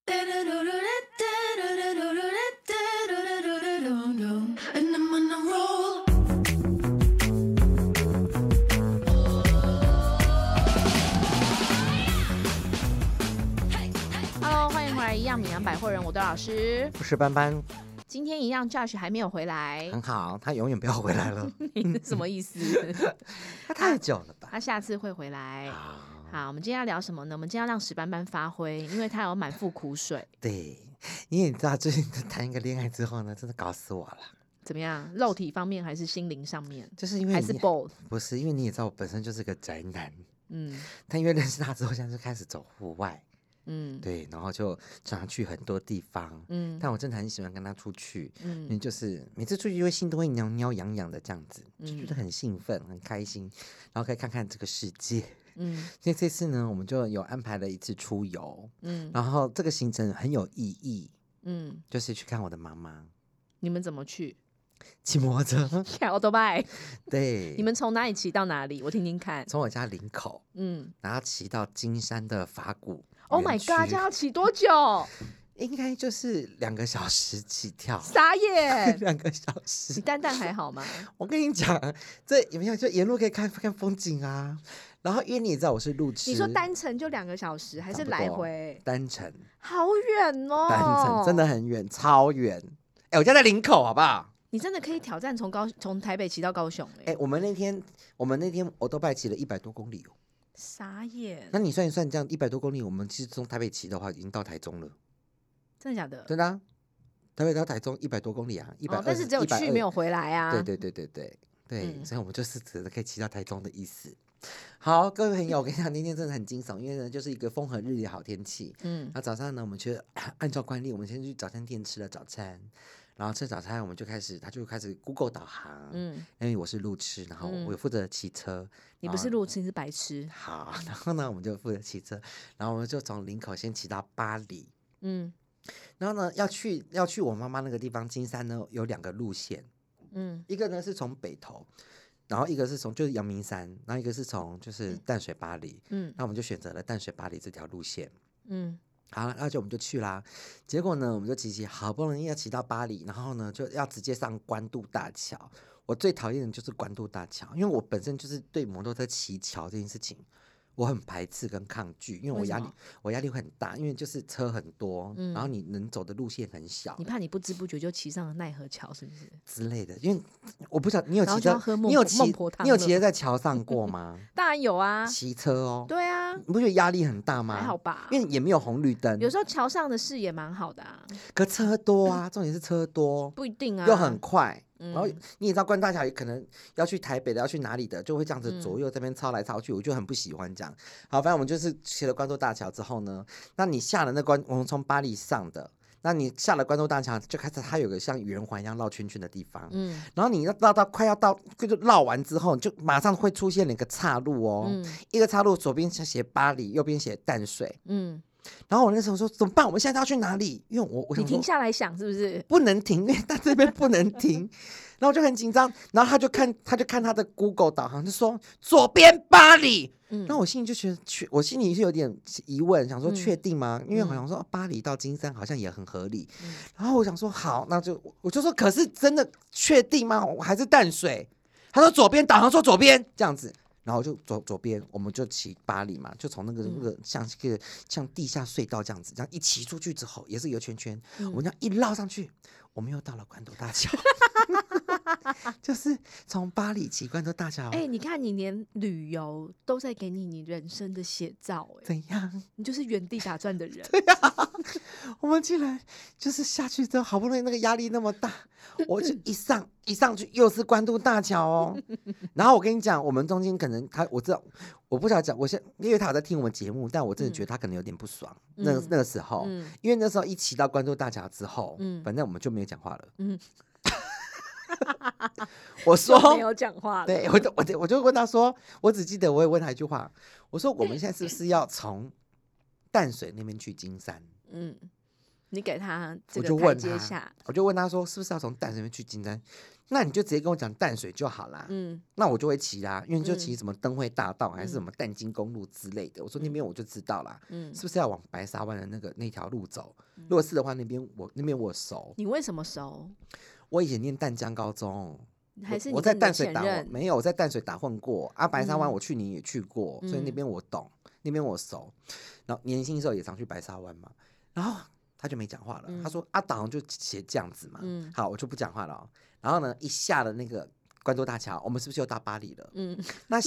And I'm on a roll. Hello， 欢迎回来，一样米阳百货人，我的老师。 我是班班， 今天一样 Josh 还没有回来， 很好，他永远不要回来了， 你是什么意思？ 他太久了吧？ 他下次会回来。好，我们今天要聊什么呢？我们今天要让史班班发挥，因为他有满腹苦水。 对，因为你知道最近谈一个恋爱之后呢，真的搞死我了。 怎么样？肉体方面还是心灵上面？ 就是因为还是 both？ 不是，因为你也知道我本身就是个宅男， 嗯但因为认识他之后，现在就开始走户外， 嗯对，然后就常去很多地方， 嗯但我真的很喜欢跟他出去，因为嗯就是每次出去就会心都会挠挠痒痒的这样子，就觉得嗯很兴奋、很开心，然后可以看看这个世界。 嗯所以这次呢，我们就有安排了一次出游， 嗯然后这个行程很有意义， 嗯， 就是去看我的妈妈你们怎么去？ 骑摩托车。 开 o 拜。 对， 你们从哪里骑到哪里？我听听看。 从我家林口， 嗯然后骑到金山的法鼓 ，Oh my 园区 god，这样要骑多久？ 应该就是2个小时起跳。 傻眼！ 2个小你时， 蛋蛋还好吗？ 我跟你讲，这有没有就沿路可以看看风景啊？然后因为你也知道我是路痴， 你说单程就2个小时，还是来回？ 单程， 好远哦！ 单程真的很远，超远。哎，我家在林口，好不好？ 你真的可以挑战从台北骑到高雄哎，我们那天我都拜骑了100多公里哦。 傻眼！ 那你算一算，这样100多公里，我们其实从台北骑的话，已经到台中了。 真的假的？ 真的啊，台北到台中100多公里啊，120、 但是只有去 120 没有回来啊。 对，所以我们就是指的可以骑到台中的意思。好，各位朋友，我跟你讲，那天真的很惊悚，因为呢就是一个风和日丽的好天气。那早上呢，我们去按照惯例，我们先去早餐店吃了早餐，然后吃早餐，他就开始 Google 导航，因为我是路痴，然后我有负责骑车。 你不是路痴，你是白痴。 好，然后呢，我们就负责骑车，然后我们就从林口先骑到巴黎。然后呢，要去我妈妈那个地方金山呢，有2个路线，一个呢是从北投，然后一个是从就是阳明山，然后一个是从就是淡水巴黎，那我们就选择了淡水巴黎这条路线，好，那我们就去啦。结果呢，我们就骑，好不容易要骑到巴黎，然后呢就要直接上关渡大桥。我最讨厌的就是关渡大桥，因为我本身就是对摩托车骑桥这件事情，我很排斥跟抗拒，因为我压力会很大，因为就是车很多，然后你能走的路线很小， 你怕你不知不觉就骑上了奈何桥，是不是之类的。因为我不晓得你有骑在， 你有骑在桥上过吗？ 当然有啊， 骑车哦。 对啊， 你不觉得压力很大吗？ 还好吧， 因为也没有红绿灯。 有时候桥上的视野蛮好的啊， 可车多啊，重点是车多， 不一定啊， 又很快。然后你也知道关大桥也可能要去台北的，要去哪里的，就会这样子左右这边超来超去，我就很不喜欢这样。好，反正我们就是骑了关渡大桥之后呢，那你下了我们从巴黎上的，那你下了关渡大桥就开始它有个像圆环一样绕圈圈的地方，然后你要快要到就绕完之后，就马上会出现了一个岔路哦，一个岔路左边写巴黎，右边写淡水，然后我那时候说怎么办？我们现在要去哪里？因为我你停下来想是不是不能停？因为他这边不能停，然后我就很紧张。然后他就看他的 Google 导航，就说左边巴黎。那我心里就觉得我心里是有点疑问，想说确定吗？因为好像说巴黎到金山好像也很合理。然后我想说好，那就我就说可是真的确定吗？我还是淡水？他说左边，导航说左边这样子。然后就左边，我们就骑巴黎嘛，就从那个像地下隧道这样子，这样一骑出去之后，也是一个圈圈，我们这样一绕上去，我们又到了关渡大桥，就是从巴黎骑关渡大桥。 你看你连旅游都在给你人生的写照， 怎样？ 你就是原地打转的人。 对呀，我们竟然就是下去之后，好不容易那个压力那么大，我就一上去又是关渡大桥哦。然后我跟你讲，我们中间可能我知道，我不晓得讲，因为他有在听我们节目，但我真的觉得他可能有点不爽。那个时候，因为那时候一骑到关渡大桥之后，反正我们就没有讲话了。我说没有讲话了。 对，我就问他说，我只记得我也问他一句话，我说我们现在是不是要从淡水那边去金山？ 你给他这我个台就问他阶下， 我就问他说是不是要从淡水那边去金山？那你就直接跟我讲淡水就好啦。那我就会骑啦，因为就骑什么灯会大道还是什么淡金公路之类的。我说那边我就知道啦，是不是要往白沙湾的那条路走？如果是的话，那边我熟。 你为什么熟？ 我以前念淡江高中。 还是我在你跟你的淡水打前任没有，我在淡水打混过啊。白沙湾我去年也去过，所以那边我懂，那边我熟。然后年轻的时候也常去白沙湾嘛，然后他就没讲话了。他说啊，导航就写这样子嘛。好，我就不讲话了哦。然后呢，一下了那个关渡大桥，我们是不是又到巴黎了？那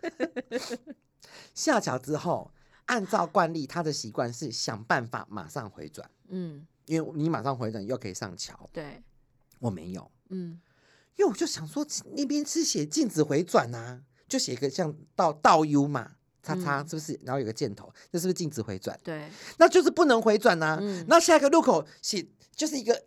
下桥之后，按照惯例，他的习惯是想办法马上回转。因为你马上回转又可以上桥。 对， 我没有。因为我就想说那边是写禁止回转啊，就写一个像倒 U 嘛，叉叉是不是？然后有个箭头，这是不是禁止回转？ 对， 那就是不能回转啊。那下一个路口写就是一个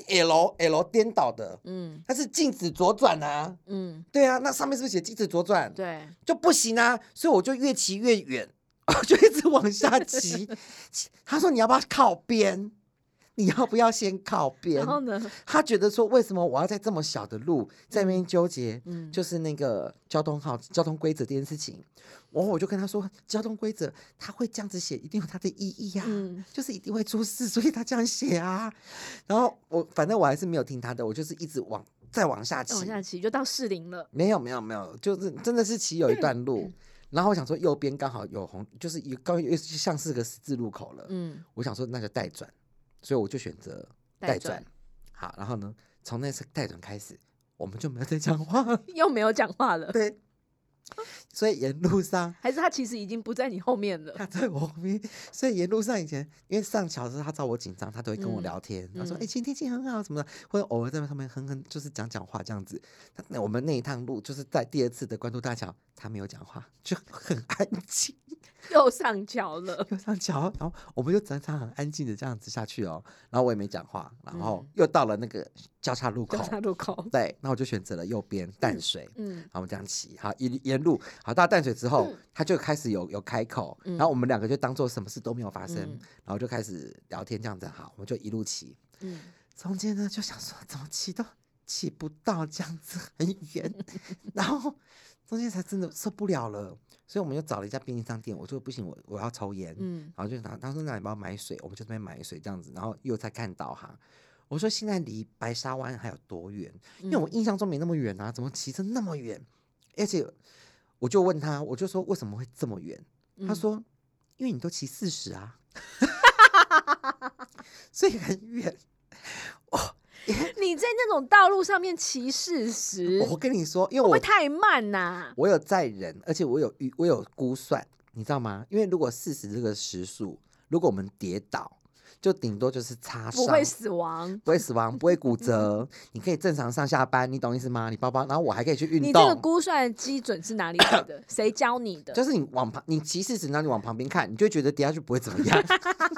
L 颠倒的，它是禁止左转啊。对啊，那上面是不是写禁止左转？ 对， 就不行啊，所以我就越骑越远，我就一直往下骑。他说你要不要靠边？你要不要先靠边？ 然后呢？ 他觉得说，为什么我要在这么小的路在那边纠结？就是那个交通规则这件事情。我就跟他说，交通规则他会这样子写，一定有他的意义啊，就是一定会出事，所以他这样写啊。然后反正我还是没有听他的，我就是一直再往下骑， 往下骑就到士林了。 没有，就是真的是骑有一段路。然后我想说，右边刚好有红，就是刚像是个十字路口了。我想说那就带转。所以我就选择带转，好，然后呢，从那次带转开始，我们就没有再讲话了， 又没有讲话了。 对，所以沿路上还是他其实已经不在你后面了， 他在我后面。所以沿路上以前，因为上桥的时候他知道我紧张，他都会跟我聊天，他说：“今天天气很好什么的。”或者偶尔在上面哼，就是讲话这样子。我们那一趟路就是在第二次的关渡大桥，他没有讲话，就很安静。 又上桥了， 又上桥，然后我们就整场很安静的这样子下去哦，然后我也没讲话，然后又到了那个交叉路口，对，那我就选择了右边淡水，然后我们这样骑，好沿路好到淡水之后，他就开始有开口，然后我们两个就当做什么事都没有发生，然后就开始聊天这样子，好，我们就一路骑，中间呢就想说怎么骑都骑不到这样子很远，然后中间才真的受不了了。所以我们就找了一家便利商店，我说不行，我要抽烟，然后就他说那你帮我买水，我们就在那边买水这样子，然后又在看导航。我说现在离白沙湾还有多远？因为我印象中没那么远啊，怎么骑着那么远？而且我就问他，我就说为什么会这么远？他说因为你都骑40啊，所以很远。 你在那种道路上面骑40， 我跟你说，因为会不会太慢啊？ 我有载人，而且我有估算，你知道吗？因为如果40这个时速，如果我们跌倒，就顶多就是擦伤， 不会死亡， 不会骨折，你可以正常上下班，你懂意思吗？你包包，然后我还可以去运动。 你这个估算的基准是哪里来的？谁教你的？ 就是你骑40，然后你往旁边看，你就会觉得跌下去不会怎么样。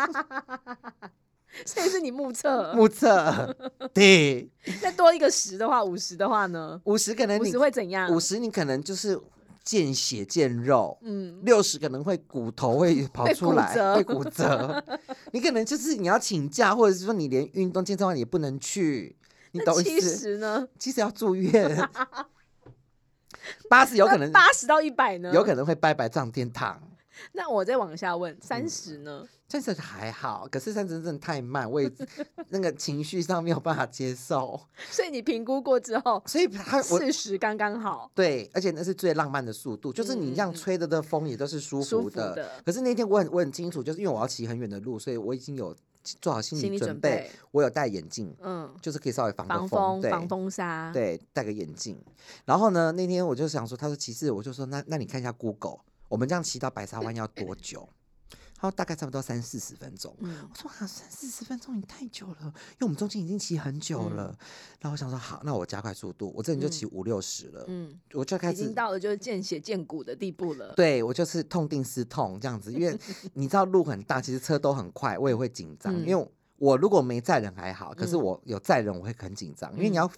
所以是你目测， 对。 再多一个10的话，50的话呢 ？50可能 50会怎样 ？50你可能就是见血见肉，60可能会骨头会跑出来，会骨折。你可能就是你要请假，或者是说你连运动健身房也不能去，你懂意思？ 70呢 ？70要住院。80有可能 ，80到100呢？ 有可能会拜拜上天堂。 那我再往下问，30呢 ？30还好，可是30真的太慢，我也那个情绪上没有办法接受。 所以你评估过之后， 所以 40刚刚好。 对，而且那是最浪漫的速度，就是你这样吹的风也都是舒服的。可是那天我很清楚，就是因为我要骑很远的路，所以我已经有做好心理准备。我有戴眼镜，就是可以稍微防风， 防风沙， 对，戴个眼镜。然后呢，那天我就想说，他说其实我就说那你看一下 Google。我们这样骑到白沙湾要多久？他说大概差不多30-40分钟。我说30-40分钟也太久了，因为我们中间已经骑很久了。然后我想说好，那我加快速度，我这人就骑50-60了。我就开始已经到了就是见血见骨的地步了。 对，我就是痛定思痛这样子，因为你知道路很大，其实车都很快，我也会紧张。因为我如果没载人还好，可是我有载人我会很紧张，因为你要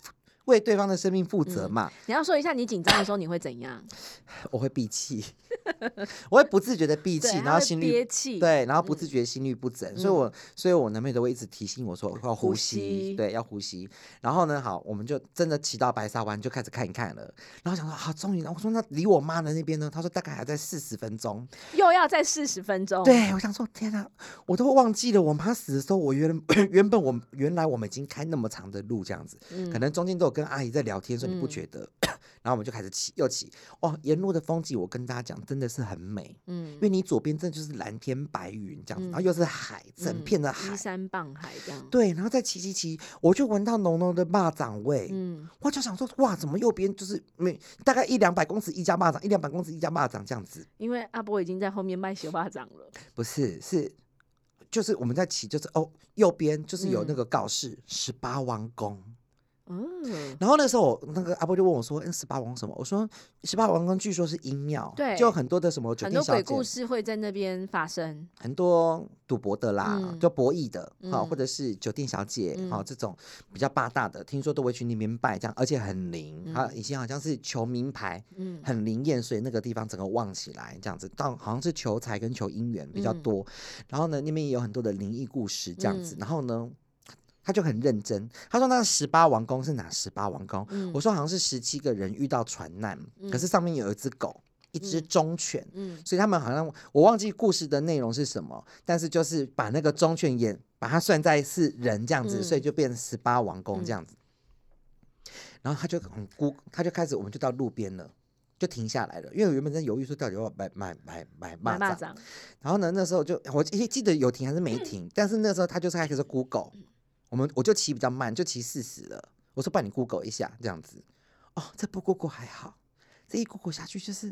为对方的生命负责嘛。 你要说一下你紧张的时候你会怎样？ 我会闭气，我会不自觉的闭气，然后心率憋气， 对，然后不自觉心律不整，所以我男朋友都会一直提醒我说要呼吸，对，要呼吸。然后呢，好，我们就真的骑到白沙湾就开始看一看了，然后想说好，终于，我说那离我妈的那边呢？他说大概还在40分钟， 又要再40分钟。 对，我想说天啊，我都忘记了我妈死的时候，原来我们已经开那么长的路这样子，可能中间都有跟阿姨在聊天，说你不觉得？然后我们就开始骑，又骑，哇，沿路的风景我跟大家讲真的是很美，因为你左边真的就是蓝天白云这样子，然后又是海，整片的海， 依山傍海这样， 对，然后再骑，我就闻到浓浓的蚂蚱味，我就想说哇，怎么右边就是大概100-200公尺一家蚂蚱，100-200公尺一家蚂蚱这样子， 因为阿波已经在后面卖小蚂蚱了， 不是，就是我们在骑，就是右边就是有那个告示18王宫。然后那时候那个阿波就问我说：“18王宫什么？”我说：“18王宫据说是阴庙， 对， 就很多的什么酒店小姐， 很多鬼故事会在那边发生， 很多赌博的啦，就博弈的，或者是酒店小姐，这种比较霸大的，听说都会去那边拜，这样，而且很灵。以前好像是求名牌，很灵验，所以那个地方整个旺起来，这样子，到好像是求财跟求姻缘比较多。然后呢，那边也有很多的灵异故事，这样子。然后呢。”他就很认真，他说那18王宫是哪18王宫？我说好像是17个人遇到船难，可是上面有一只狗，一只忠犬，所以他们好像我忘记故事的内容是什么，但是就是把那个忠犬把它算在是人这样子，所以就变成18王宫这样子。然后他就开始，我们就到路边了。就停下来了，因为我原本在犹豫说到底要买蚂蚱，然后呢，那时候我记得有停还是没停，但是那时候他就是开始 Google。我就骑比较慢，就骑40了。我说帮你 Google 一下这样子。这不 Google 还好，这一 Google 下去就是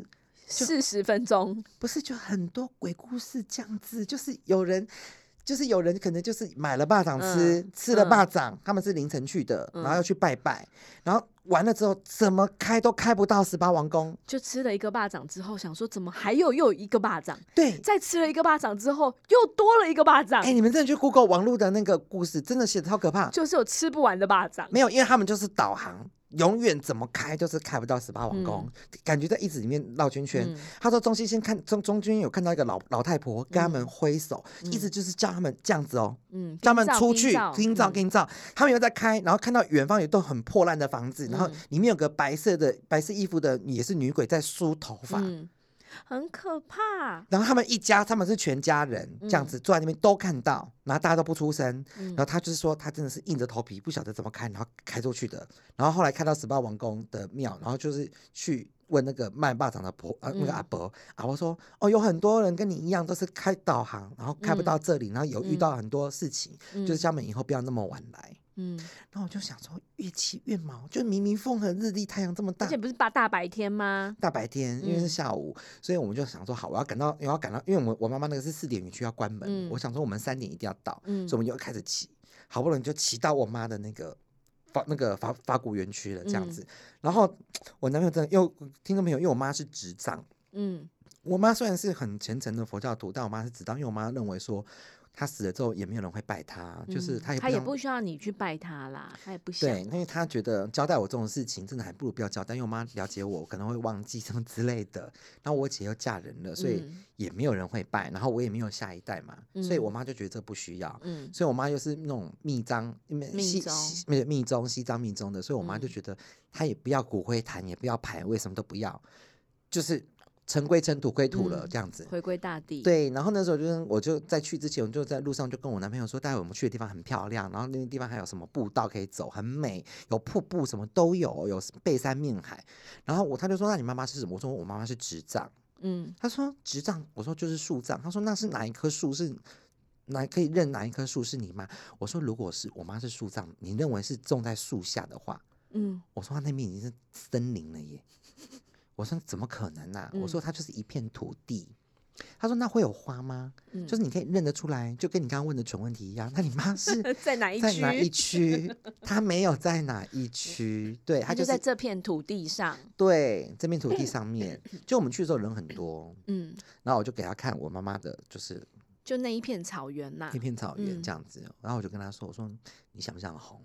40分钟， 不是就很多鬼故事这样子，就是有人可能就是买了蚂蚱吃了蚂蚱，他们是凌晨去的，然后要去拜拜，然后完了之后怎么开都开不到18王宫， 就吃了一个蚂蚱之后，想说怎么又有一个蚂蚱， 对， 再吃了一个蚂蚱之后又多了一个蚂蚱。 你们真的去 Google 网络的那个故事，真的写的超可怕， 就是有吃不完的蚂蚱。 没有，因为他们就是导航。永远怎么开就是开不到18王宫，感觉在一直里面绕圈圈。他说中间有看到一个老太婆跟他们挥手，一直就是叫他们这样子叫他们出去听照。他们又在开，然后看到远方有栋很破烂的房子，然后里面有个白色衣服的也是女鬼在梳头发。 很可怕。 然后他们一家，他们是全家人这样子坐在那边都看到，然后大家都不出声。然后他就是说，他真的是硬着头皮，不晓得怎么开，然后开出去的。然后后来开到18王宫的庙，然后就是去问那个卖蚂蚱的那个阿伯说，有很多人跟你一样都是开导航，然后开不到这里，然后有遇到很多事情，就是叫他们以后不要那么晚来。然后我就想说，越骑越毛，就明明风和日丽，太阳这么大， 而且不是大白天吗？ 大白天，因为是下午，所以我们就想说，好，我要赶到，因为我妈妈那个是4点园区要关门，我想说我们3点一定要到，所以我们就开始骑，好不容易就骑到我妈的那个法古园区了，这样子。然后我男朋友真的，听众朋友，因为我妈是执掌，我妈虽然是很虔诚的佛教徒，但我妈是执掌，因为我妈认为说。他死了之后也没有人会拜他，就是他也不需要你去拜他啦，他也不想。 对，因为他觉得交代我这种事情，真的还不如不要交代，因为我妈了解我可能会忘记什么之类的。然后我姐又嫁人了，所以也没有人会拜，然后我也没有下一代嘛，所以我妈就觉得这不需要。所以我妈又是那种密宗西藏密宗的，所以我妈就觉得她也不要骨灰坛，也不要牌位，什么都不要，就是尘归尘，土归土了，这样子回归大地。对， 然后那时候我就在去之前，我就在路上就跟我男朋友说，待会我们去的地方很漂亮，然后那个地方还有什么步道可以走，很美，有瀑布，什么都有背山面海。然后他就说，那你妈妈是什么？我说我妈妈是执杖。他说执杖，我说就是树杖。他说那是哪一棵树是？可以认哪一棵树是你妈？我说如果是我妈是树杖，你认为是种在树下的话，我说他那边已经是森林了耶。我说怎么可能啊？我说它就是一片土地。他说那会有花吗？就是你可以认得出来，就跟你刚刚问的蠢问题一样。那你妈是在哪一区？她没有在哪一区，对，她就在这片土地上。 对，这片土地上面，就我们去的时候人很多，然后我就给他看我妈妈的，就那一片草原呐， 一片草原这样子。然后我就跟他说，我说你想不想红？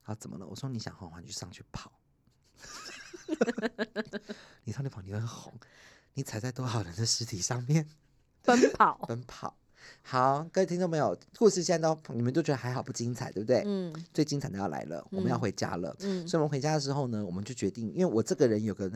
他说怎么了？我说你想红的话，你就上去跑。你上去跑，你会红。你踩在多少人的尸体上面？ 奔跑， 奔跑。好，各位听众朋友，故事现在你们都觉得还好不精彩，对不对？最精彩的要来了，我们要回家了。所以我们回家的时候呢，我们就决定，因为我这个人有个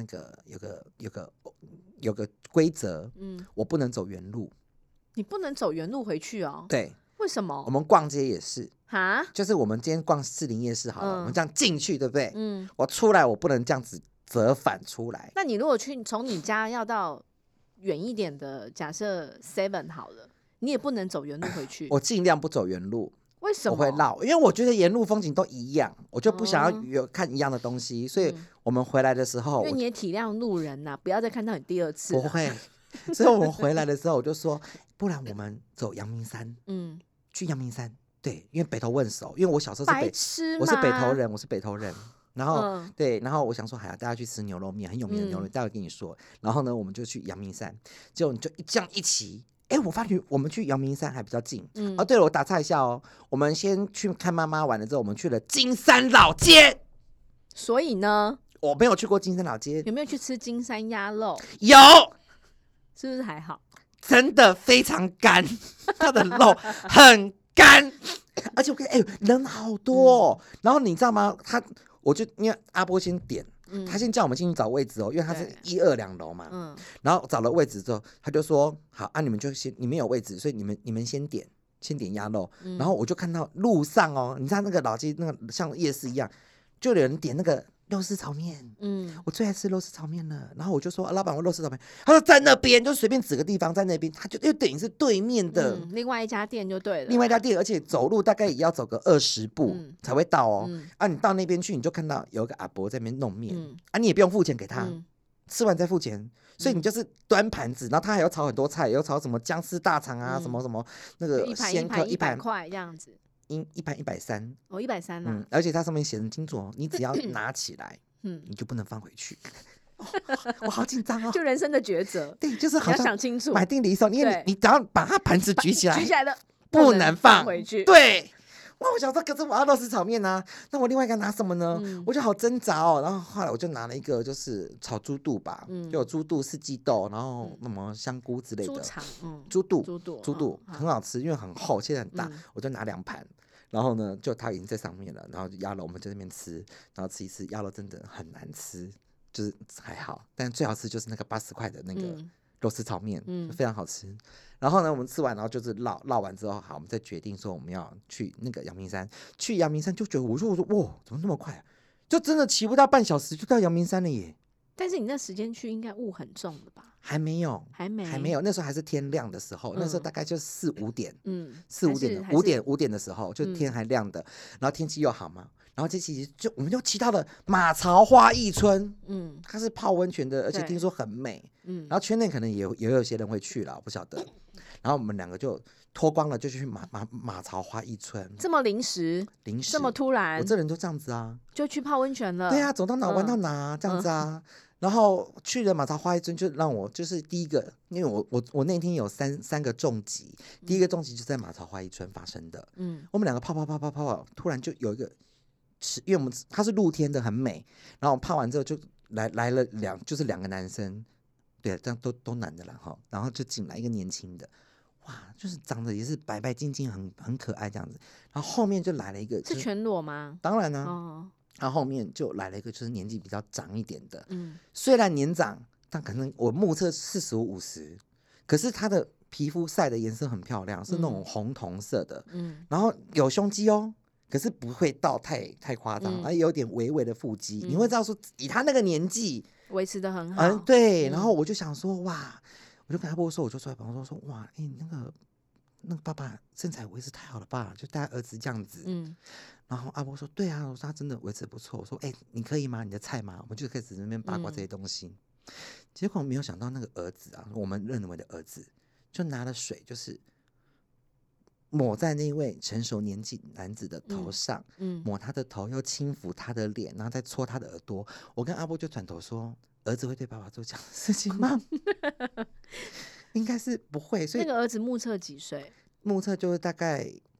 规则，我不能走原路。 你不能走原路回去哦？ 对， 为什么？ 我们逛街也是哈， 就是我们今天逛士林夜市好了，我们这样进去，对不对？我出来我不能这样子折返出来。 那你如果从你家要到远一点的，假设 7 好了，你也不能走原路回去。 我尽量不走原路。 为什么？ 我会绕，因为我觉得沿路风景都一样，我就不想要看一样的东西，所以我们回来的时候， 因为你也体谅路人呐，不要再看到你第二次。 不会，所以我们回来的时候，我就说，不然我们走阳明山，去阳明山，对，因为北投问熟，因为我小时候白痴吗？ 我是北投人，然后对，然后我想说，还要带他去吃牛肉面，很有名的牛肉面，待会跟你说。然后呢，我们就去阳明山，结果你就这样一骑。我发觉我们去阳明山还比较近。对了，我打岔一下哦，我们先去看妈妈完了之后，我们去了金山老街。 所以呢， 我没有去过金山老街， 有没有去吃金山鸭肉？ 有， 是不是还好？ 真的非常干，它的肉很干，而且我跟人好多哦。然后你知道吗？我就因为阿波先点。他先叫我们进去找位置哦，因为他是1、2、2楼嘛。然后找了位置之后，他就说：“好啊，你们有位置，所以你们先点鸭肉。然后我就看到路上哦，你知道那个老街那个像夜市一样，就有人点那个肉丝炒面。我最爱吃肉丝炒面了。然后我就说：老板，我肉丝炒面。他说在那边，就随便指个地方，在那边，他就等于是对面的另外一家店就对了。 另外一家店，而且走路大概也要走个20步才会到哦。你到那边去，你就看到有个阿伯在那边弄面。你也不用付钱给他，吃完再付钱。所以你就是端盘子，然后他还要炒很多菜，有炒什么姜丝大肠啊，什么什么那个鲜客 100块这样子。 一盘130 哦，130啊。 而且它上面写很清楚哦，你只要拿起来，你就不能放回去。我好紧张哦， 就人生的抉择。 对，就是好像要想清楚， 买定离手，因为你只要把它盘子举起来， 举起来的不能放回去。 对。哇！我想说，可是我要肉丝炒面啊，那我另外一个拿什么呢？我就好挣扎哦。然后后来我就拿了一个，就是炒猪肚吧，就有猪肚、四季豆，然后什么香菇之类的。猪肚很好吃，因为很厚，切得很大。我就拿2盘，然后呢，就它已经在上面了，然后鸭肉我们就在那边吃，然后吃一吃，鸭肉真的很难吃，就是还好，但最好吃就是那个80块的那个肉丝炒面，非常好吃。然后呢，我们吃完，然后就是绕完之后，好，我们再决定说我们要去那个阳明山。去阳明山就觉得，我说哇，怎么那么快啊？就真的骑不到半小时就到阳明山了耶！ 但是你那时间去应该雾很重的吧？ 还没有，那时候还是天亮的时候，那时候大概就4、5点，4、5点，5点的时候，就天还亮的，然后天气又好嘛。然后这期我们就骑到了马槽花艺村，它是泡温泉的，而且听说很美，然后圈内可能也有些人会去了，我不晓得。然后我们2个就脱光了，就去马槽花艺村。 这么临时，这么突然， 我这人就这样子啊， 就去泡温泉了。 对啊，走到哪玩到哪，这样子啊。然后去了马槽花艺村，就让我就是第一个，因为我那天有三个重击，第一个重击就在马槽花艺村发生的。我们2个泡，突然就有一个。因为它是露天的，很美。然后我泡完之后就来了就是2个男生，对，这样都男的了哈。然后就进来一个年轻的，哇，就是长得也是白白净净，很可爱这样子。然后后面就来了一个， 是全裸吗？ 当然啦。然后后面就来了一个，就是年纪比较长一点的，虽然年长，但可能我目测45、50，可是他的皮肤晒的颜色很漂亮，是那种红铜色的，然后有胸肌哦。可是不会到太夸张，而有点微微的腹肌，你会知道说以他那个年纪维持的很好。 对。然后我就想说，哇，我就跟阿波说，我就出来旁边说，哇，那个爸爸身材维持太好了吧，就带儿子这样子。然后阿波说，对啊，我说他真的维持不错。我说，你可以吗？你的菜吗？我们就开始在那边八卦这些东西。结果没有想到那个儿子啊，我们认为的儿子，就拿了水，就是抹在那位成熟年纪男子的头上，抹他的头，又轻抚他的脸，然后再戳他的耳朵。我跟阿波就转头说：“儿子会对爸爸做这样的事情吗？”应该是不会。所以那个儿子目测几岁？ 目测就是大概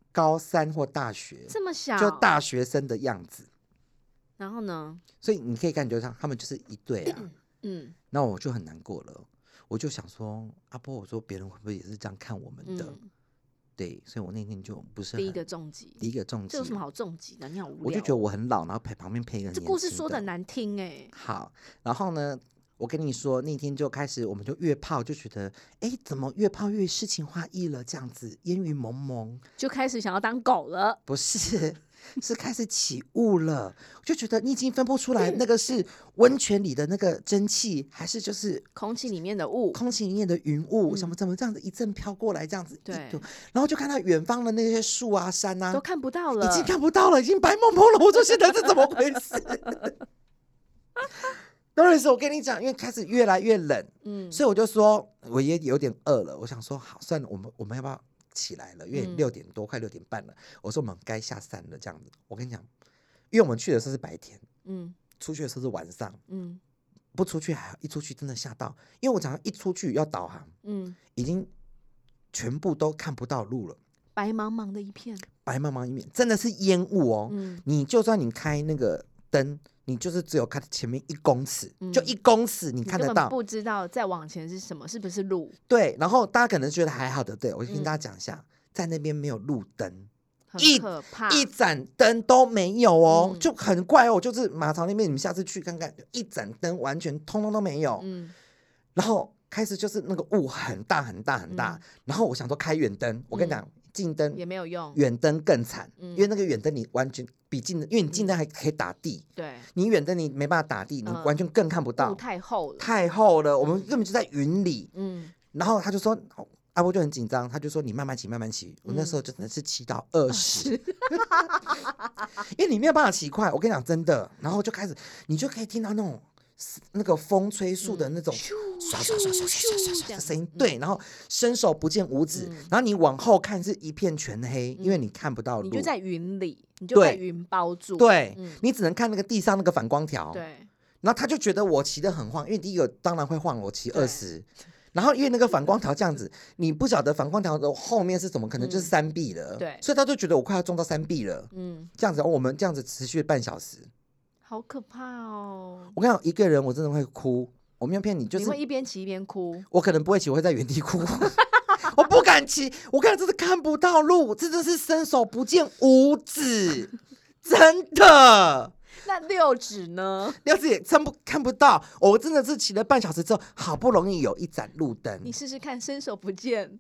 高3或大学， 这么小， 就大学生的样子。 然后呢？ 所以你可以感觉上他们就是一对啊。那我就很难过了，我就想说，阿波，我说别人会不会也是这样看我们的？对，所以我那天就不是第一个重击，这有什么好重击的？你好无聊。 我就觉得我很老，然后旁边配一个很年轻的。 这故事说的难听好，然后呢，我跟你说，那天就开始，我们就越泡，就觉得，怎么越泡越诗情画意了？这样子，烟雨蒙蒙， 就开始想要当狗了。 不是。是开始起雾了，我就觉得你已经分不出来那个是温泉里的那个蒸汽，还是就是空气里面的雾， 空气里面的云雾，怎么这样子一阵飘过来，这样子对， 然后就看到远方的那些树啊山啊都看不到了， 已经看不到了，已经白蒙蒙了。我说现在是怎么回事？当然是我跟你讲，因为开始越来越冷，所以我就说我也有点饿了，我想说好，算了，我们要不要起来了？因为6点多，快6点半了。我说我们该下山了，这样子。我跟你讲，因为我们去的时候是白天，出去的时候是晚上，不出去还好，一出去真的吓到，因为我讲一出去要导航，已经全部都看不到路了， 白茫茫的一片， 真的是烟雾哦。你就算你开那个灯，你就是只有看前面1公尺，就1公尺你看得到， 你根本不知道再往前是什么，是不是路？ 对，然后大家可能觉得还好的，对，我就跟大家讲一下，在那边没有路灯， 很可怕， 一盏灯都没有哦，就很怪哦。就是马槽那边，你们下次去看看，一盏灯完全通通都没有。然后开始就是那个雾很大很大很大，然后我想说开远灯，我跟你讲，近灯也没有用， 远灯更惨，因为那个远灯你完全比近灯，因为你近灯还可以打地， 对， 你远灯你没办法打地，你完全更看不到， 雾太厚了， 太厚了，我们根本就在云里。然后他就说，阿波就很紧张，他就说你慢慢骑，慢慢骑。我那时候真的是骑到20，因为你没有办法骑快，我跟你讲真的。然后就开始，你就可以听到那个风吹树的那种刷刷刷刷刷刷刷的声音，对，然后伸手不见五指，然后你往后看是一片全黑，因为你看不到路， 你就在云里，你就被云包住， 对，你只能看那个地上那个反光条， 对。 然后他就觉得我骑得很晃，因为第一个当然会晃，我骑20。然后因为那个反光条这样子，你不晓得反光条的后面是什么，可能就是山壁了， 对， 所以他就觉得我快要撞到山壁了，这样子，我们这样子持续半小时， 好可怕哦！ 我跟你讲，一个人我真的会哭，我没有骗你，就是你会一边骑一边哭， 我可能不会骑，我会在原地哭，我不敢骑，我看真的看不到路，真的是伸手不见五指，真的。 那6指呢 ？6指也看不到，我真的是骑了半小时之后，好不容易有一盏路灯。 你试试看，伸手不见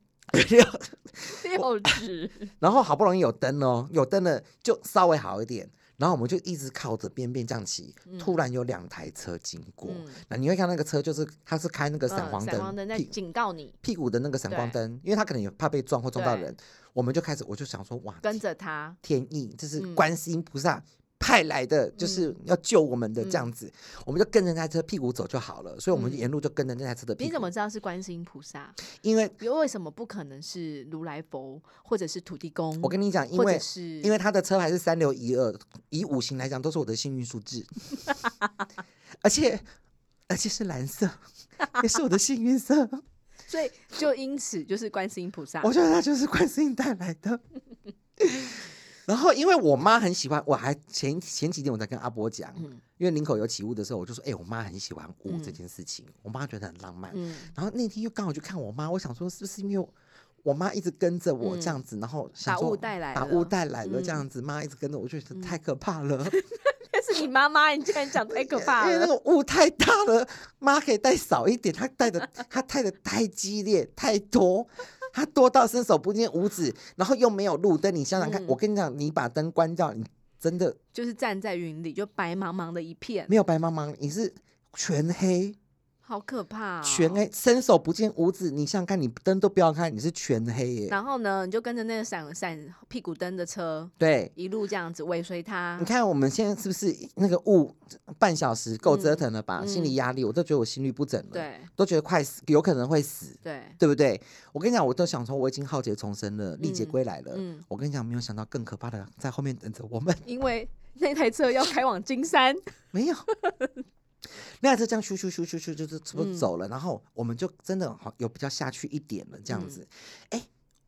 6指， 然后好不容易有灯哦，有灯了就稍微好一点。然后我们就一直靠着边这样骑，突然有2台车经过，那你会看那个车就是它是开那个闪黄灯在警告你屁股的那个闪光灯，因为他可能也怕被撞或撞到人。我们就开始，我就想说哇， 跟着他， 天意，这是观世音菩萨派来的，就是要救我们的这样子，我们就跟着那台车屁股走就好了。所以我们沿路就跟着那台车的屁股。 你怎么知道是观世音菩萨？ 因为什么不可能是如来佛或者是土地公？ 我跟你讲，因为他的车牌是3流1二，以5行来讲都是我的幸运数字，而且是蓝色，也是我的幸运色。 所以就因此就是观世音菩萨， 我觉得他就是观世音带来的。然后因为我妈很喜欢，我还前几天我在跟阿波讲，因为林口有起雾的时候，我就说，我妈很喜欢雾这件事情，我妈觉得很浪漫。然后那天又刚好去看我妈，我想说是不是因为我妈一直跟着我这样子，然后想说把雾带来了这样子，妈一直跟着我，觉得太可怕了。 但是你妈妈，你竟然讲太可怕了， 因为那个雾太大了，妈可以带少一点，她带的太激烈太多。它多到伸手不见五指，然后又没有路灯，你想想看，我跟你讲，你把灯关掉，你真的就是站在云里，就白茫茫的一片， 没有白茫茫，你是全黑， 好可怕全黑，伸手不见五指，你想想看，你灯都不要开，你是全黑耶。 然后呢，你就跟着那个闪屁股灯的车， 对， 一路这样子尾随他。 你看我们现在是不是那个雾半小时够折腾了吧？心理压力，我都觉得我心律不整了， 对， 都觉得快死，有可能会死， 对不对？我跟你讲，我都想说我已经浩劫重生了，历劫归来了。我跟你讲，没有想到更可怕的在后面等着我们， 因为那台车要开往金山， 没有。那台车这样咻咻咻咻就是走了，然后我们就真的有比较下去一点了，这样子。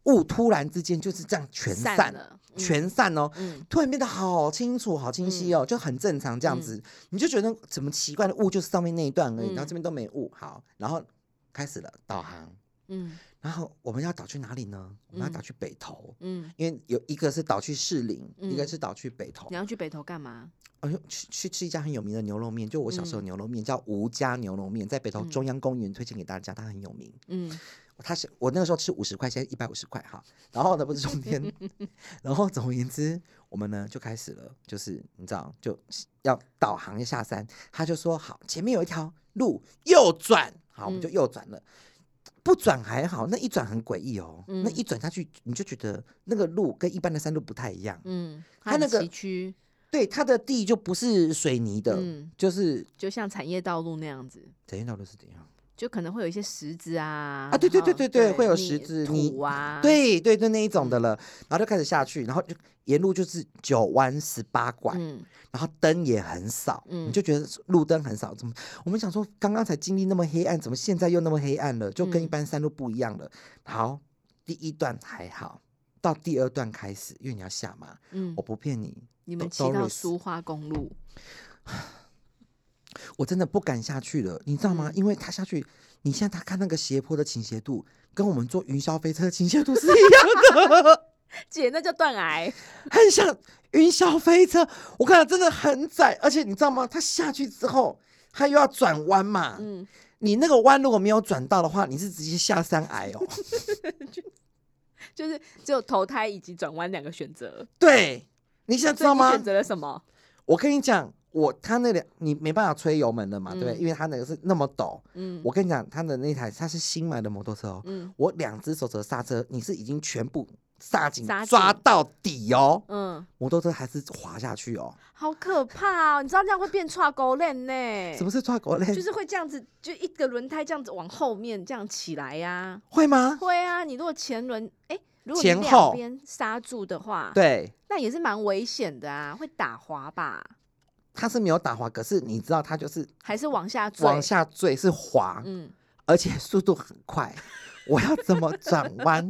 雾突然之间就是这样全散了， 全散哦，突然变得好清楚、好清晰哦，就很正常这样子，你就觉得怎么奇怪的雾就是上面那一段而已，然后这边都没雾。好，然后开始了导航，然后我们要导去哪里呢？我们要导去北投，因为有一个是导去士林，一个是导去北投。 你要去北投干嘛？ 去吃一家很有名的牛肉面，就我小时候牛肉面，叫吴家牛肉面，在北投中央公园，推荐给大家，它很有名。我那个时候吃50块，现在150块哈。然后呢，不是中间，然后总而言之，我们呢就开始了，就是你知道，就要导航要下山，他就说好，前面有一条路右转，好，我们就右转了。不转还好，那一转很诡异哦。那一转下去，你就觉得那个路跟一般的山路不太一样。 它那个崎岖， 对，它的地就不是水泥的，就像产业道路那样子。 产业道路是怎样？ 就可能会有一些石子啊， 对，会有石子、 土啊， 对，那一种的了。然后就开始下去，然后就沿路就是9弯18拐，然后灯也很少，你就觉得路灯很少。怎么？我们想说，刚刚才经历那么黑暗，怎么现在又那么黑暗了？就跟一般山路不一样了。好，第一段还好，到第2段开始，因为你要下嘛，我不骗你， 你们骑到苏花公路。 我真的不敢下去了，你知道吗？因为他下去，你现在看那个斜坡的倾斜度，跟我们坐云霄飞车的倾斜度是一样的。 姐，那叫断崖， 很像云霄飞车。我看到真的很窄，而且你知道吗？他下去之后，他又要转弯嘛。你那个弯如果没有转到的话，你是直接下山崖哦。 就是只有投胎以及转弯2个选择。 对，你现在知道吗？ 你选择了什么？ 我跟你讲。他你没办法吹油门了嘛，对不对？因为他那个是那么陡。我跟你讲，他的那台他是新买的摩托车哦。我2只手指刹车，你是已经全部刹紧抓到底哦。摩托车还是滑下去哦， 好可怕哦！你知道这样会变串狗链呢？ 什么是串狗链？ 就是会这样子，就一个轮胎这样子往后面这样起来呀。 会吗？ 会啊！你如果前轮如果你 2边刹住的话， 对， 那也是蛮危险的啊，会打滑吧？ 它是没有打滑，可是你知道它就是还是往下坠， 往下坠是滑，而且速度很快。我要怎么转弯？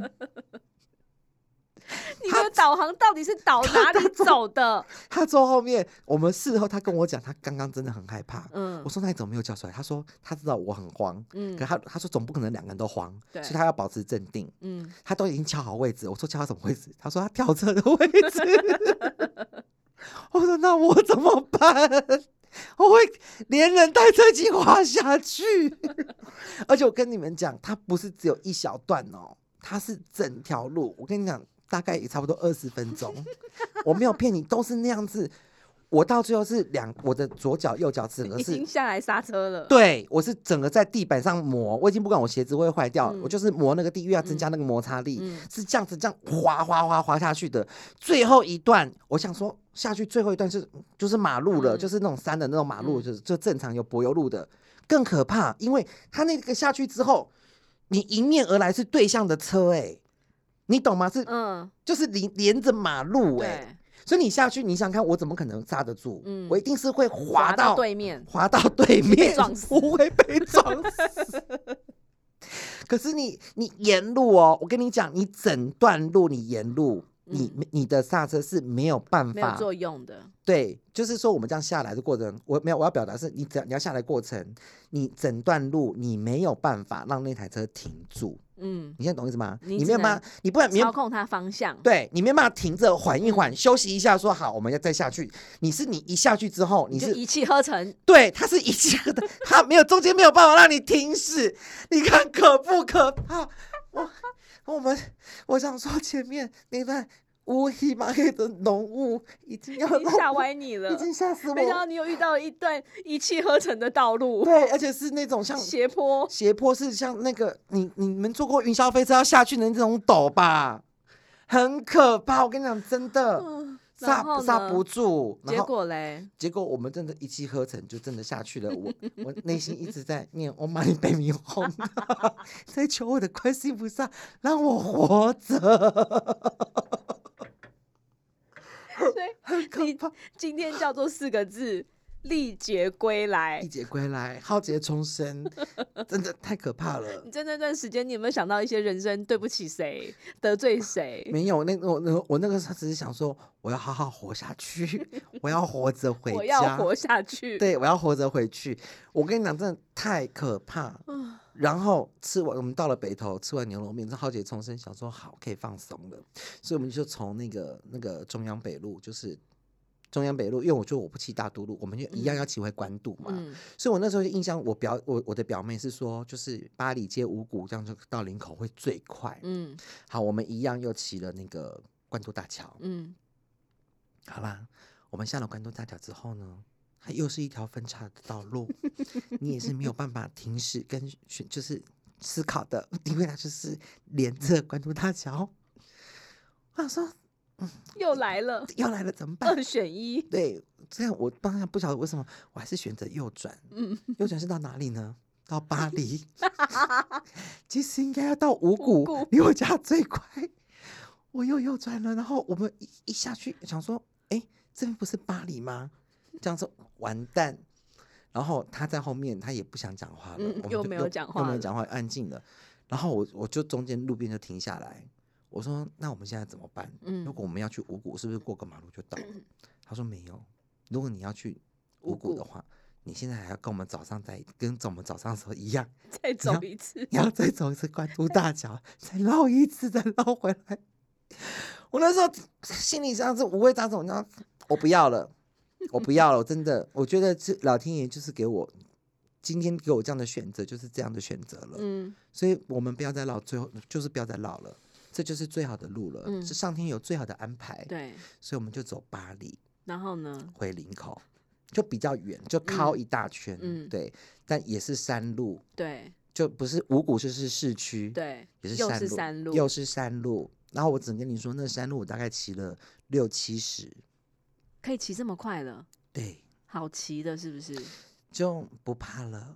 你的导航到底是导哪里走的？ 他坐后面，我们事后他跟我讲，他刚刚真的很害怕。我说那你怎么没有叫出来？他说他知道我很慌，可他说总不可能2个人都慌，所以他要保持镇定。他都已经敲好位置。我说敲什么位置？他说他跳车的位置。我说那我怎么办？我会连人带车一起滑下去。而且我跟你们讲，它不是只有一小段哦，它是整条路。我跟你讲，大概也差不多20分钟。我没有骗你，都是那样子。我到最后是我的左脚右脚整个是已经下来刹车了。 对，我是整个在地板上磨，我已经不管我鞋子会坏掉，我就是磨那个地，又要增加那个摩擦力，是这样子这样滑下去的。最后一段，我想说下去最后一段就是马路了，就是那种山的那种马路，就正常有柏油路的。更可怕，因为他那个下去之后，你迎面而来是对向的车，你懂吗？就是连着马路所以你下去，你想看我怎么可能刹得住？我一定是会滑到对面， 不会被撞死。可是你沿路哦，我跟你讲，你整段路你沿路，你的刹车是没有办法没有作用的。 对，就是说我们这样下来的过程，我要表达是你要下来过程，你整段路你没有办法让那台车停住。你现在懂意思吗？你没有办法，你不然操控它方向。 对，你没有办法停着缓一缓，休息一下，说好我们要再下去。你一下去之后，你是一气呵成。 对，它是一气呵成，它没有中间没有办法让你停止。你看可不可怕？我想说前面那段乌黑麻黑的浓雾已经吓歪你了， 已经吓死我。 没想到你有遇到一段一气呵成的道路。 对，而且是那种像斜坡是像那个你们坐过云霄飞车要下去的那种陡吧，很可怕。我跟你讲，真的刹不住。 结果嘞？ 结果我们真的一气呵成，就真的下去了。我内心一直在念“Oh my baby home”，在求我的观世音菩萨让我活着。 所以你今天叫做4个字， 历劫归来历，劫归来，浩劫重生，真的太可怕了。 你在那段时间，你有没有想到一些人生对不起谁、得罪谁？ 没有，我那个时候只是想说，我要好好活下去，我要活着回家， 我要活下去。 对，我要活着回去。我跟你讲，真的太可怕。然后我们到了北投，吃完牛肉面，这浩劫重生，想说好可以放松了，所以我们就从那个中央北路，就是中央北路，因为我不骑大都路，我们就一样要骑回关渡嘛。所以我那时候就印象，我的表妹是说，就是八里街五股这样就到林口会最快。好，我们一样又骑了那个关渡大桥。好啦，我们下了关渡大桥之后呢，它又是一条分叉的道路，你也是没有办法停驶跟就是思考的，因为它就是连着关渡大桥。我想说， 又来了， 又来了怎么办？ 2选1。 对，这样我当然不晓得为什么，我还是选择右转。右转是到哪里呢？到巴黎。其实应该要到五股，离我家最快。我又右转了，然后我们一下去想说，哎，这边不是巴黎吗？这样说完蛋。然后他在后面，他也不想讲话了， 又没有讲话， 又没有讲话，安静了。然后我就中间路边就停下来，我说：“那我们现在怎么办？如果我们要去五股，是不是过个马路就到了？”他说：“没有，如果你要去五股的话，你现在还要跟我们早上的时候一样， 再走一次， 你要再走一次关渡大桥，再绕一次，再绕回来。”我那时候心里像是五味杂陈，我不要了，我不要了，我真的，我觉得老天爷就是今天给我这样的选择，就是这样的选择了。所以我们不要再绕，最后就是不要再绕了。这就是最好的路了，是上天有最好的安排。 对， 所以我们就走巴黎， 然后呢， 回林口，就比较远，就靠一大圈。对，但也是山路。 对， 就不是五股，就是市区。 对， 也是山路， 又是山路。然后我只能跟你说，那山路我大概骑了60-70， 可以骑这么快了。 对， 好骑的，是不是？ 就不怕了。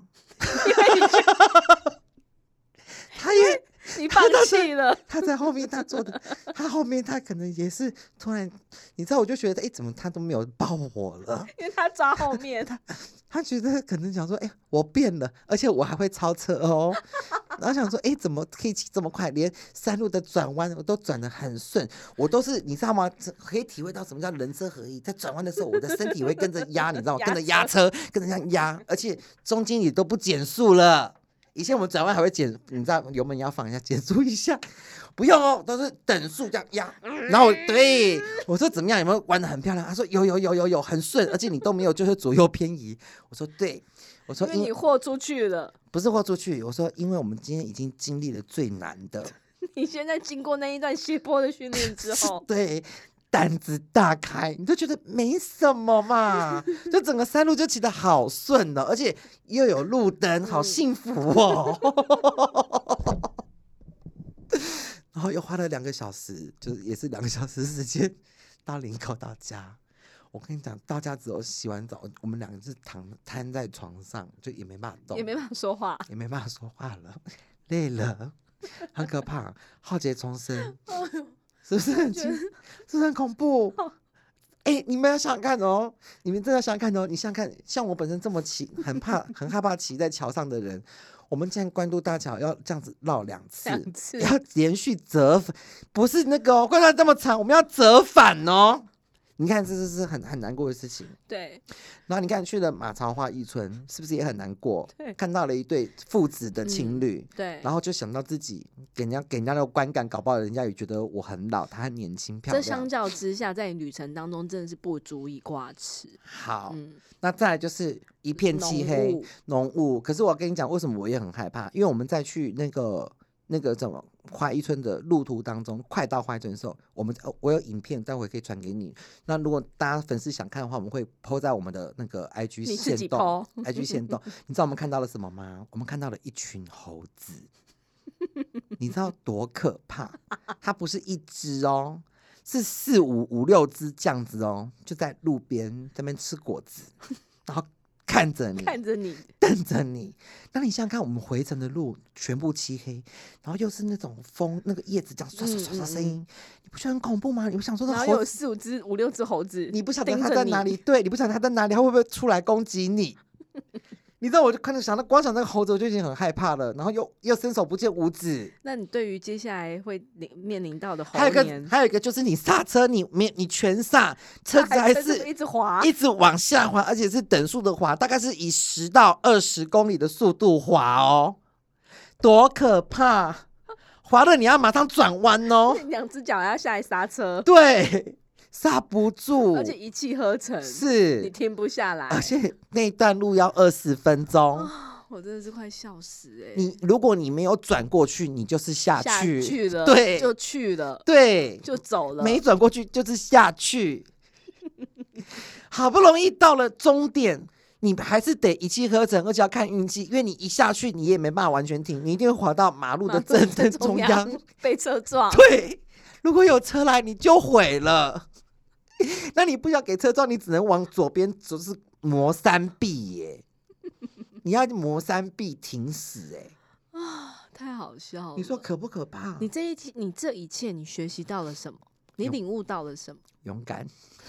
你放弃了， 他在后面，他坐的，他后面他可能也是突然，你知道，我就觉得，怎么他都没有抱我了？ 因为他抓后面， 他觉得可能想说，我变了，而且我还会超车哦。然后想说，怎么可以骑这么快？连山路的转弯我都转得很顺，我都是你知道吗？可以体会到什么叫人车合一。在转弯的时候，我的身体会跟着压，你知道吗？跟着压车，跟着这样压，而且中间也都不减速了。以前我们转弯还会减，你知道油门要放一下，减速一下，不用哦，都是等速这样压。然后对我说怎么样，有没有弯得很漂亮？他说有，很顺，而且你都没有就是左右偏移。我说对，我说因为你豁出去了， 不是豁出去。我说因为我们今天已经经历了最难的， 你现在经过那一段斜坡的训练之后， 对。胆子大开，你就觉得没什么嘛，就整个山路就骑得好顺了，而且又有路灯，好幸福哦。然后又花了2个小时，就是也是2个小时时间到林口到家。我跟你讲，到家之后洗完澡，我们2个是瘫在床上，就也没办法动， 也没办法说话， 也没办法说话了，累了，很可怕，浩劫重生。是不是很恐怖？你们要想想看哦，你们真的要想想看哦。你想想看，像我本身这么很害怕骑在桥上的人，我们现在关渡大桥要这样子绕2次，要连续折返，不是那个哦，关渡这么长，我们要折返哦。你看，这是很难过的事情。 对。 然后你看去了马槽花艺村，是不是也很难过？对，看到了一对父子的情侣。 对。 然后就想到自己给人家的观感，搞不好人家也觉得我很老，他很年轻漂亮。 这相较之下，在旅程当中真的是不足以挂齿。 好，那再来就是一片漆黑浓雾。可是我跟你讲，为什么我也很害怕？因为我们再去那个怎么花艺村的路途当中，快到花艺村的时候，我有影片，待会可以传给你。那如果大家粉丝想看的话，我们会 po 在我们的那个 IG 限动，IG 限动。你知道我们看到了什么吗？我们看到了一群猴子，你知道多可怕？它不是一只哦，是4、5、6只这样子哦，就在路边在那边吃果子，然后看着你， 看着你， 瞪着你。那你想想看，我们回程的路全部漆黑，然后又是那种风，那个叶子这样刷刷刷刷声音，你不觉得很恐怖吗？你不想说然后有4、5只、5、6只猴子， 你不晓得它在哪里？对，你不晓得它在哪里，它会不会出来攻击你？你知道，我就看到想到，光想那个猴子我就已经很害怕了，然后又伸手不见五指。 那你对于接下来会面临到的猴年， 还有一个就是你刹车，你全刹，车子还是一直滑， 一直往下滑，而且是等速的滑，大概是以10到20公里的速度滑哦，多可怕！滑了你要马上转弯哦 ，2只脚要下来刹车， 对。刹不住， 而且一气呵成， 是你停不下来， 而且那段路要20分钟， 我真的是快笑死如果你没有转过去，你就是下去了， 对， 就去了， 对， 就走了， 没转过去就是下去。好不容易到了终点，你还是得一气呵成，而且要看运气，因为你一下去你也没办法完全停，你一定会滑到马路的正中央， 被车撞。 对，如果有车来，你就毁了。那你不要给车撞，你只能往左边，就是磨3臂耶。你要磨3臂停死太好笑了。 你说可不可怕？ 你这一切，你学习到了什么？你领悟到了什么？ 勇敢。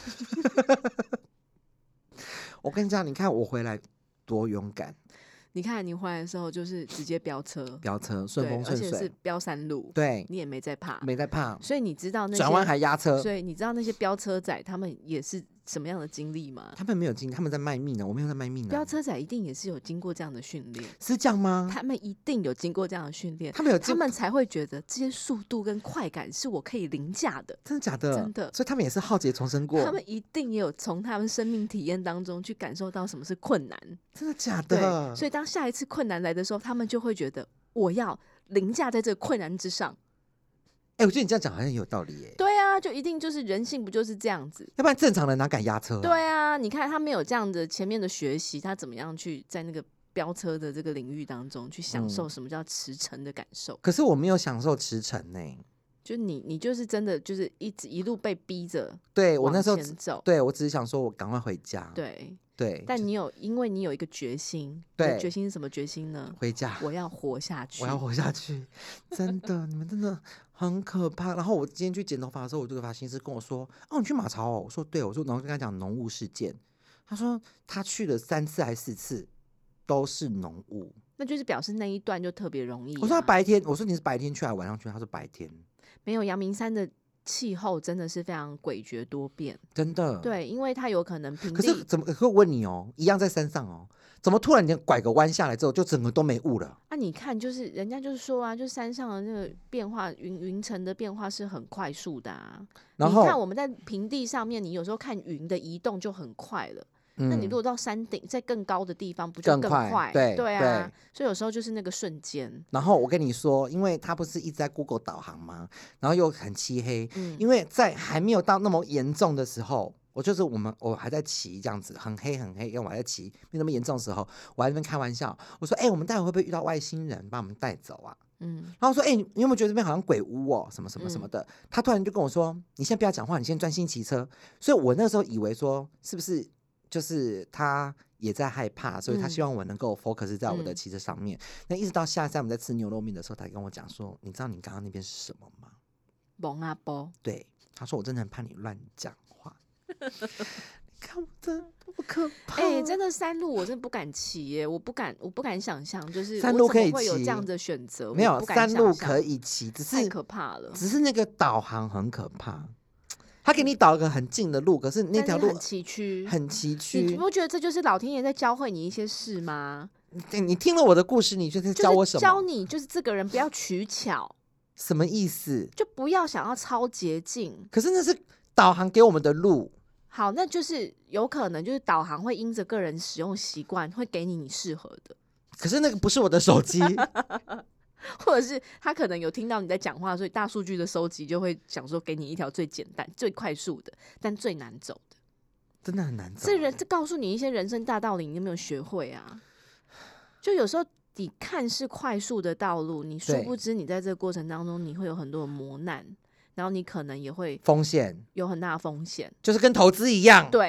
我跟你讲，你看我回来多勇敢。 你看你回来的时候，就是直接飙车， 顺风顺水， 而且是飙山路， 对， 你也没在怕， 所以你知道那些转弯还压车， 所以你知道那些飙车仔他们也是什么样的经历吗？ 他们没有经历，他们在卖命呢，我没有在卖命呢。 飙车仔一定也是有经过这样的训练， 是这样吗？ 他们一定有经过这样的训练，他们才会觉得这些速度跟快感是我可以凌驾的。 真的假的？ 真的， 所以他们也是浩劫重生过， 他们一定也有从他们生命体验当中去感受到什么是困难。 真的假的？ 所以当下一次困难来的时候，他们就会觉得我要凌驾在这个困难之上。 我觉得你这样讲好像也有道理耶。 对啊，就一定就是人性不就是这样子？ 要不然正常人哪敢压车对啊，你看他没有这样的前面的学习，他怎么样去在那个飙车的这个领域当中去享受什么叫驰骋的感受？ 可是我没有享受驰骋呢。 就你就是真的就是一路被逼着， 对我那时候走， 对我只是想说我赶快回家。对， 但因为你有一个决心， 对， 决心是什么决心呢？ 回家， 我要活下去， 真的，你们真的很可怕。然后我今天去剪头发的时候，我这个发型师跟我说：“哦，你去马槽哦？”我说：“对。”我说，然后跟他讲浓雾事件，他说他去了3次还是4次都是浓雾， 那就是表示那一段就特别容易。 我说他白天，我说你是白天去还是晚上去？他说白天。 没有，阳明山的气候真的是非常诡谲多变， 真的。 对，因为它有可能平地。 可是怎么？可我问你哦，一样在山上哦，怎么突然间拐个弯下来之后，就整个都没雾了？ 你看，就是人家就是说啊，就山上的那个变化，云层的变化是很快速的啊。然后你看我们在平地上面，你有时候看云的移动就很快了。那你如果到山顶，在更高的地方，不就更快？对啊，所以有时候就是那个瞬间。 然后我跟你说，因为他不是一直在 Google 导航吗？然后又很漆黑，因为在还没有到那么严重的时候，我还在骑这样子，很黑，因为我还在骑，没那么严重的时候，我还在那边开玩笑，我说：“我们待会会不会遇到外星人把我们带走啊？”然后说：“你有没有觉得这边好像鬼屋哦，什么什么什么的？”他突然就跟我说：“你先不要讲话，你先专心骑车。”所以我那时候以为说，是不是？就是他也在害怕，所以他希望我能够 focus 在我的骑车上面。那一直到下山我们在吃牛肉面的时候，他跟我讲说：“你知道你刚刚那边是什么吗？” 蒙阿波。 对，他说：“我真的很怕你乱讲话。”你看我真的不可怕。 真的山路我真的不敢骑耶，我不敢想象，就是山路可以骑， 会有这样的选择。 没有，山路可以骑，只是太可怕了。 只是那个导航很可怕。他给你导一个很近的路，可是那条路很崎岖，你不觉得这就是老天爷在教会你一些事吗？ 你听了我的故事，你就在教我什么？ 教你就是这个人不要取巧。 什么意思？ 就不要想要超捷径。 可是那是导航给我们的路。 好，那就是有可能就是导航会因着个人使用习惯，会给你适合的。 可是那个不是我的手机。 或者是他可能有听到你在讲话，所以大数据的收集就会想说给你一条最简单、最快速的，但最难走的。 真的很难走。 这告诉你一些人生大道理，你有没有学会啊？就有时候你看似快速的道路，你殊不知你在这个过程当中你会有很多的磨难，然后你可能也会风险， 有很大的风险， 就是跟投资一样。 对，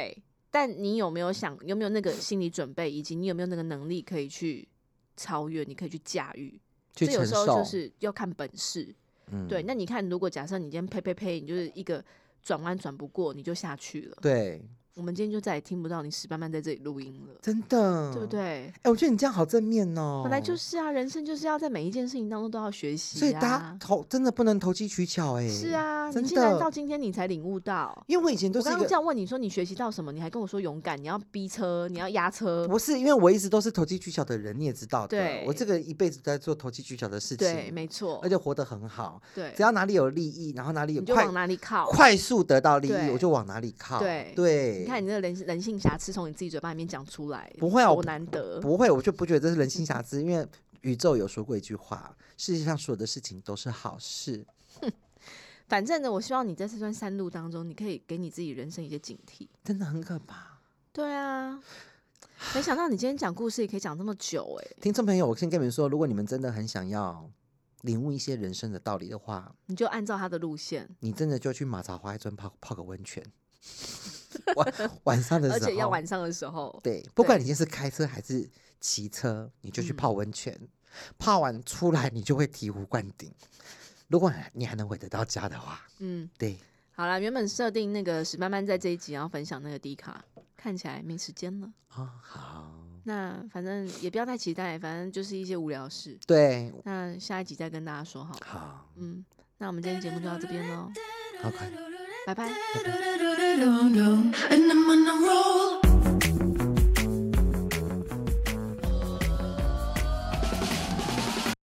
但你有没有那个心理准备，以及你有没有那个能力可以去超越，你可以去驾驭， 去承受， 这有时候就是要看本事。对，那你看，如果假设你今天呸，你就是一个转弯转不过，你就下去了。 对。 我们今天就再也听不到你史班班在这里录音了， 真的， 对不对？ 我觉得你这样好正面哦。 本来就是啊，人生就是要在每一件事情当中都要学习， 所以大家真的不能投机取巧是啊， 真的。 你竟然到今天你才领悟到， 因为我以前都是我刚刚这样问你说你学习到什么，你还跟我说勇敢，你要逼车，你要压车。 不是，因为我一直都是投机取巧的人，你也知道的。 对， 我这个一辈子在做投机取巧的事情， 对，没错， 而且活得很好。 对， 只要哪里有利益，然后哪里有你就往哪里靠， 快速得到利益，我就往哪里靠。对， 你看你这个人性瑕疵从你自己嘴巴里面讲出来， 不会啊， 多难得。 不会，我就不觉得这是人性瑕疵，因为宇宙有说过一句话：世界上所有的事情都是好事。 反正呢，我希望你在这段山路当中，你可以给你自己人生一些警惕。 真的很可怕。 对啊，没想到你今天讲故事也可以讲这么久听众朋友，我先跟你们说，如果你们真的很想要领悟一些人生的道理的话， 你就按照他的路线， 你真的就去马槽花一尊泡个温泉。晚上的时候， 而且要晚上的时候， 对，不管你今天是开车还是骑车，你就去泡温泉，泡完出来你就会醍醐灌顶。如果你还能回得到家的话，对。 好啦，原本设定那个史班班在这一集要分享那个迪卡，看起来没时间了。 好， 那反正也不要太期待，反正就是一些无聊事。 对， 那下一集再跟大家说好了。 好， 那我们今天节目就到这边喽。 好，快， 拜拜。 And I'm on a roll.